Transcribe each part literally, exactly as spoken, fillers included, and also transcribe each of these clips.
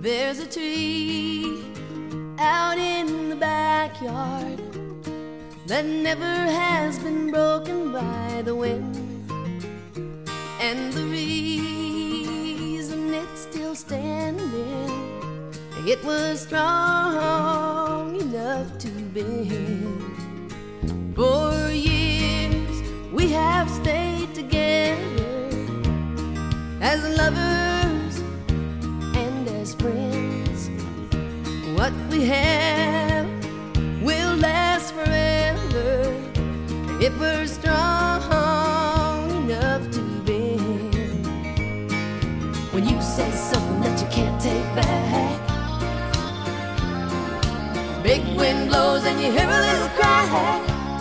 There's a tree out in the backyard that never has been broken by the wind. And the reason it's still standing, it was strong enough to bend. For years we have stayed together as lovers and as friends. What we have will last forever if we're strong enough to bend. When you say something that you can't take back, big wind blows and you hear a little crack.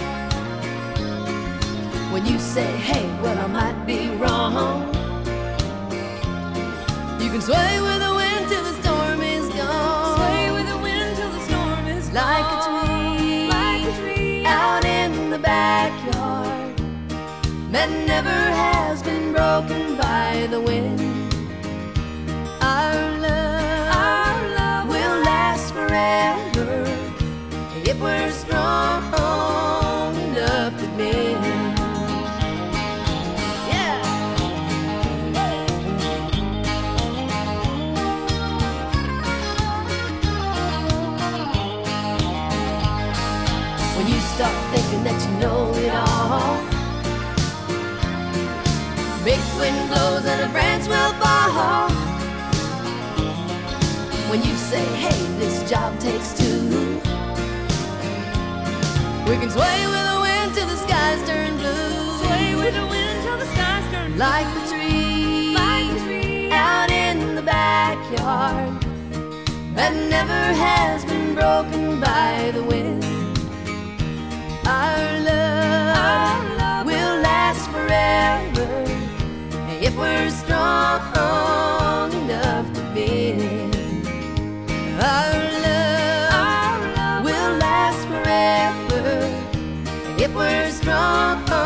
When you say, hey, well, I might be wrong, you can sway with the wind till the storm is gone. Sway with the wind till the storm is gone. Like a tree, like a tree out in the backyard that never has been broken by the wind. Our love, Our love will last forever if we're strong enough to bend. When you start thinking that you know it all, big wind blows and a branch will fall. When you say, hey, this job takes two, we can sway with the wind till the skies turn blue. Sway with the wind till the skies turn blue. Like the tree, Like the tree out in the backyard that never has been broken by the wind. Our love, Our love will last forever if we're strong enough to bend. Our love, Our love will last forever if we're strong